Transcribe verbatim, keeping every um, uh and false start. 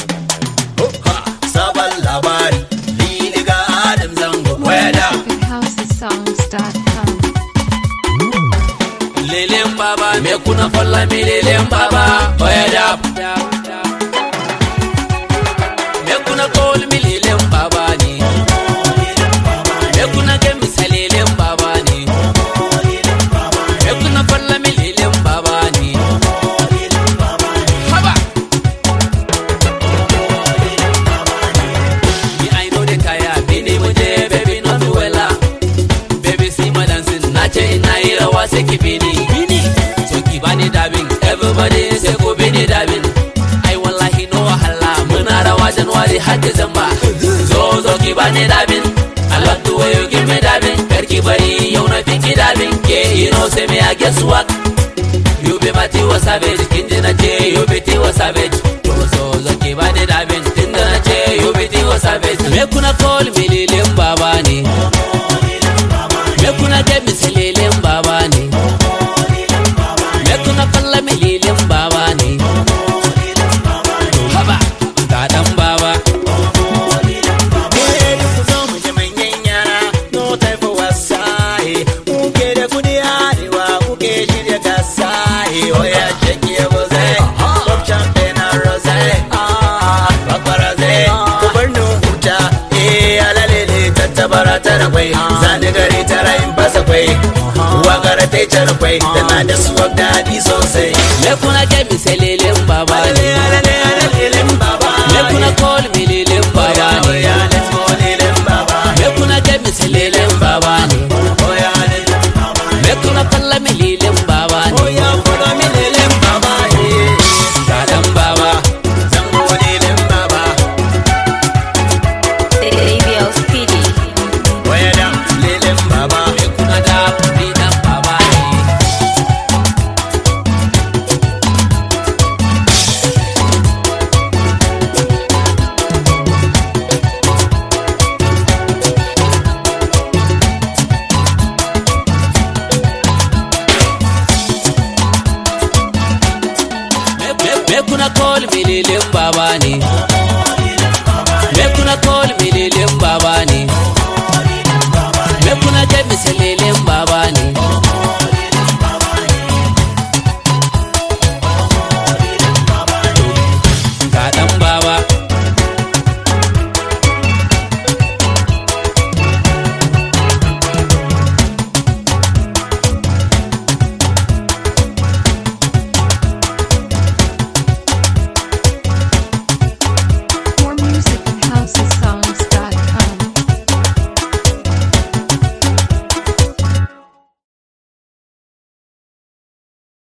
Sabon labari Lili ga Adam Zango weda Housesongs dot com. Lilin baba me kuna follow me Lilin baba weda me kuna call me Lilin baba ni me kuna get me say Lilin baba ni me kuna follow me Lilin baba ni haba me I know the kaya bini muje baby no duela baby see my dancing nache ina ira wase kibini so kibani dabin everybody say go bini dabin ai wallahi no wahala muna rawa January har December zo zo kibani dabin I love the way you give me dabin karki bari yau na fiki dabin ke you know say me I guess what you be my tiwa savage kinji na ce you be tiwa savage to so zo kibani dabin tinda na ce you be tiwa savage me kuna call me Lilin baba ne me kuna get me say Lilin baba ne me kuna kalla me Lilin baba ne haba ga dan baba bara tara kwai zani gari tara in fasa kwai wagara tai tara kwai tana da swag dadi sosai me kuna ke mi sai Lilin baba ne Lilin baba me kuna call me Lilin baba ne let's go Lilin baba me kuna ke mi sai Lilin baba ne me kuna kalla me Lilin baba ne oh ya kuna me Lilin baba ne ga dan baba zango Lilin baba Radio Speedy. Me kuna call me Lilin baba ne